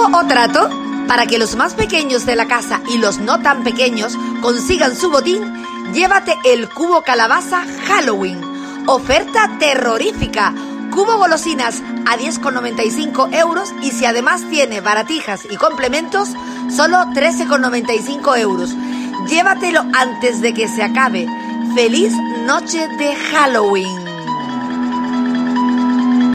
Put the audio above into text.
¿Truco o trato? Para que los más pequeños de la casa y los no tan pequeños consigan su botín, llévate el cubo calabaza Halloween. Oferta terrorífica. Cubo golosinas a 10,95 € y si además tiene baratijas y complementos, solo 13,95 €. Llévatelo antes de que se acabe. ¡Feliz noche de Halloween!